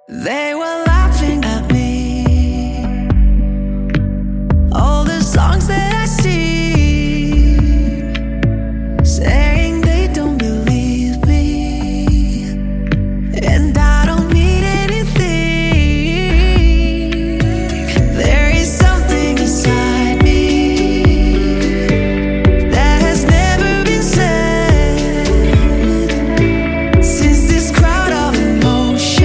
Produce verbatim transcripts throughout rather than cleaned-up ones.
They were laughing at me. All the songs that I sing, saying they don't believe me, and I don't need anything. There is something inside me that has never been said. Since this crowd of emotions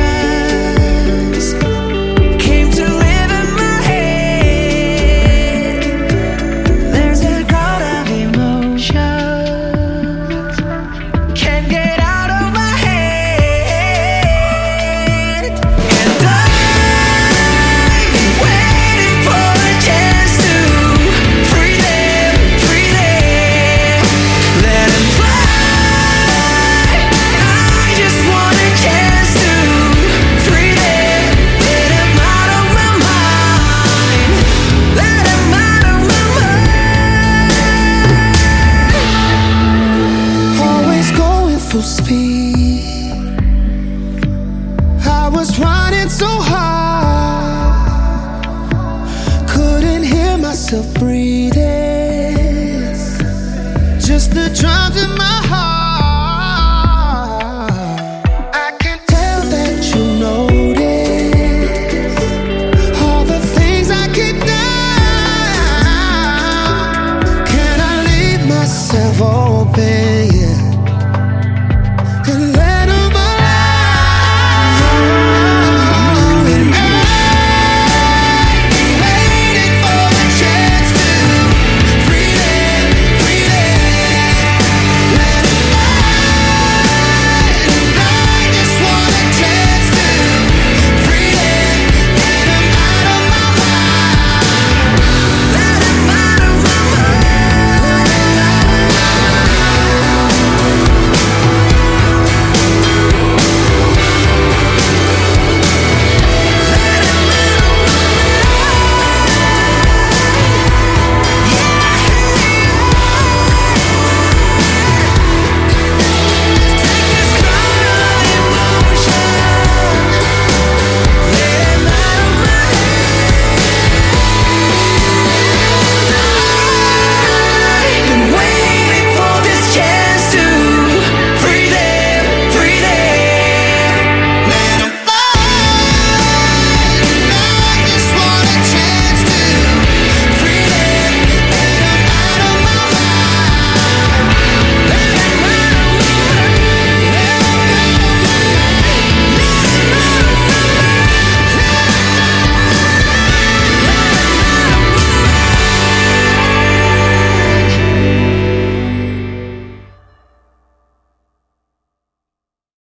came to live in my head, there's a crowd of emotions can't get out of my head. And I've been waiting for a chance to free them, free them, let them fly. I just want a chance to free them, let them out of my mind, let them out of my mind. Always going full speed, I was running so hard, couldn't hear myself breathe.